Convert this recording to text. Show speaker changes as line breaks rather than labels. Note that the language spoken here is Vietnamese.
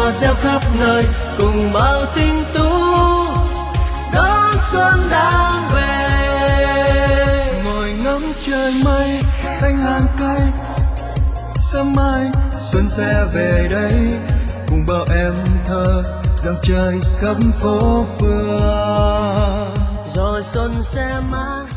hoa reo khắp nơi, cùng bao tinh tú đón xuân đang về.
Ngồi ngắm trời mây xanh hàng cây, sớm mai xuân sẽ về đây, cùng bao em thơ dạo chơi khắp phố phường.
Rồi xuân sẽ mang